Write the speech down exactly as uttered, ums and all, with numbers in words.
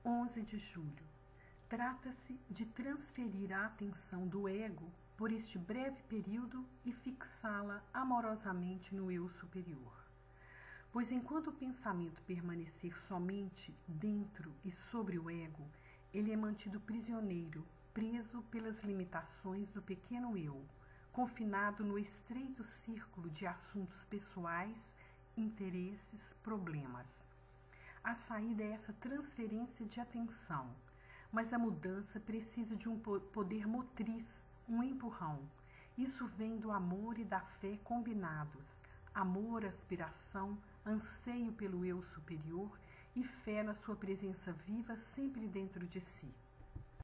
onze de julho. Trata-se de transferir a atenção do ego por este breve período e fixá-la amorosamente no eu superior. Pois enquanto o pensamento permanecer somente dentro e sobre o ego, ele é mantido prisioneiro, preso pelas limitações do pequeno eu, confinado no estreito círculo de assuntos pessoais, interesses, problemas. A saída é essa transferência de atenção, mas a mudança precisa de um poder motriz, um empurrão. Isso vem do amor e da fé combinados. Amor, aspiração, anseio pelo eu superior e fé na sua presença viva sempre dentro de si.